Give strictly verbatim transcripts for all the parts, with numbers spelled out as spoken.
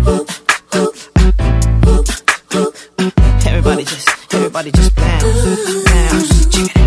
Everybody just, everybody just bounce, bounce, check it.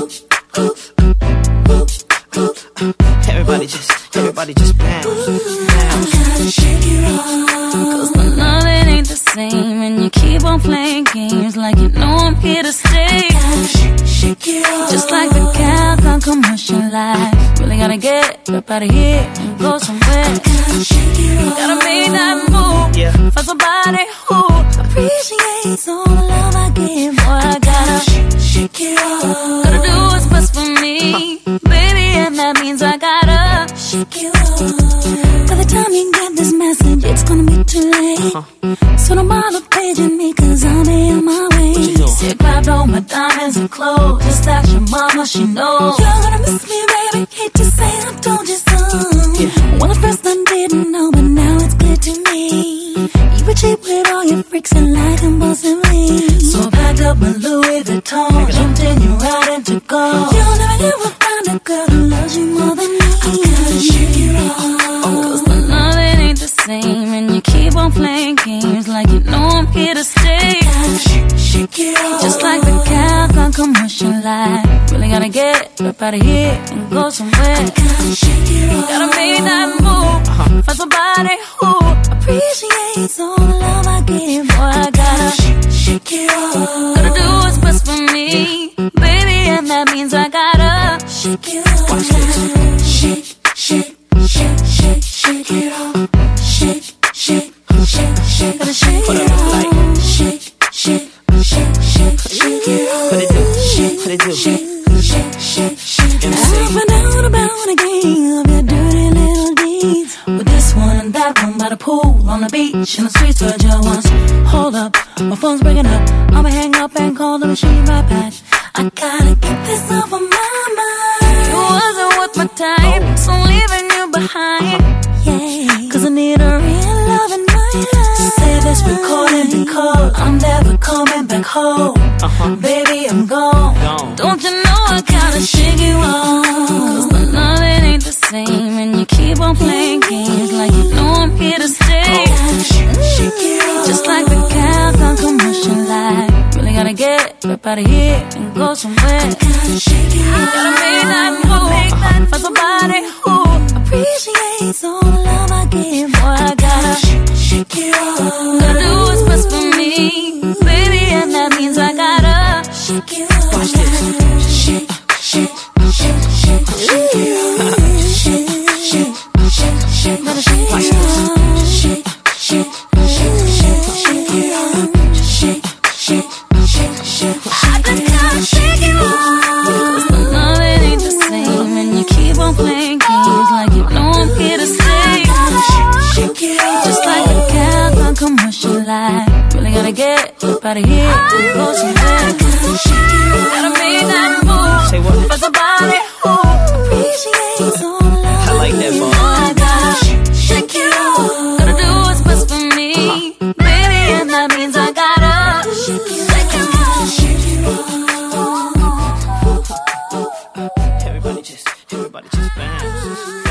Everybody just, everybody just bounce, bounce. Gotta shake it off, cause the loving ain't the same, and you keep on playing games like you know I'm here to stay. Gotta shake, shake it off, just like the cows on commercial life. Really gotta get up out of here and go somewhere. Gotta shake it off, gotta make that move, yeah, for somebody who appreciates all the love I give. Boy, I gotta shake, shake it off, gotta do what's best for me, baby, and that means I gotta shake it off. By the time you get this message, it's gonna be too late. Uh-huh. So don't bother paging me, cause I'll be on my way. See, I grabbed all my diamonds and clothes, just ask your mama, she knows. You're gonna miss me, baby, hate to say I told you so. Yeah. Well, at first I didn't know, but now it's clear to me. You were cheap with all your freaks and like impulsively. So I packed up my Louis Vuitton, jumped in your ride and took off. You'll never ever find a girl who loves you more than me. I gotta shake it off, cause the loving ain't the same, and you keep on playing games like you know I'm here to stay. Gotta shake, shake it off, just like the cows on commercial life. Really gotta get up out of here and go somewhere. Gotta shake it off, gotta make that move, uh-huh, for somebody who appreciates all the love I give. Boy, I gotta shake, shake it off, gotta do what's best for me, baby, and that means I gotta shake it off. Shake, shake, shake, shake, shake it off. Shake, shake, shake, shake, gotta shake it off. Shake, shake, shake, shake, shake it off. What it do? Shake, what it do? Shake, shake, shake, shake. I found out about a game of your dirty little deeds, with this one and that one by the pool, on the beach, in the streets where you once. Hold up, my phone's breaking up. I'ma hang up and call the machine right back. I gotta get this off of my mind. You wasn't worth my time, so I'm leaving you behind. Yeah, cause I need a real love in my life. Say this recording because I'm never coming back home. Uh-huh. Baby, I'm gone. gone. Don't you know I gotta shake you off, cause the loving ain't the same, and you keep on playing games like you know I'm here to stay. Oh. Shake, shake it off, just like the cows on commercial life. Really gotta get up out of here and go somewhere. Gotta shake it off, gotta make that move, uh-huh, for somebody who appreciates all the love I give. Boy, I gotta shake, shake it off, gotta do what's best for me, baby, and that means I gotta shake it off. Watch this. Shake, shake, shake, shake, shake it off. Shake, shake, shake, shake, gotta shake it off. Shake, shake, shake, shake, shake it off. Shake, shake, shake, shake, I just gotta shake it off, cause the loving ain't the same, and you keep on playing games like you know I'm here to stay. Shake it off, just like the cows on commercial life. Really gotta get up out of here and go somewhere. Gotta make that move. Say what? For somebody who appreciates all the love I like that, I ball. I gotta shake it off, gotta do what's best for me, uh-huh, baby, and that means I gotta shake it off. Everybody just, everybody just bounce.